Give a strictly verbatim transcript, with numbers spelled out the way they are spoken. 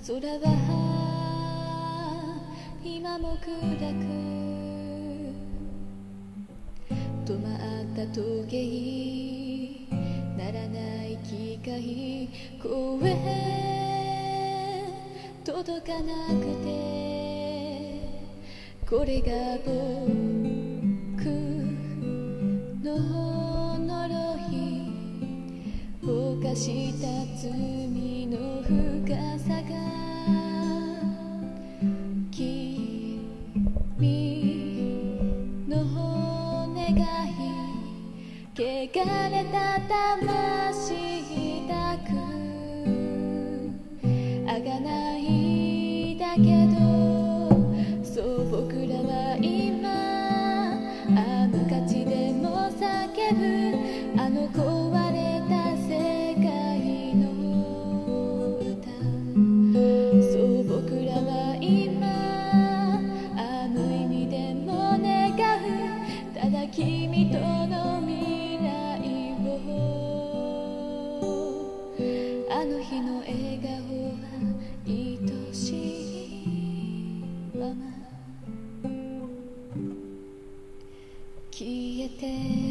空は今も暗く止まった時計ならない機械声届かなくてこれが僕の呪い犯した罪の深さが君の願い汚れた魂だくあがないだけどそう僕らは今あの価値でも叫ぶあの壊れた世界の歌そう僕らは今あの意味でも願うただ君との未来をあの日の笑顔は愛しいまま消えて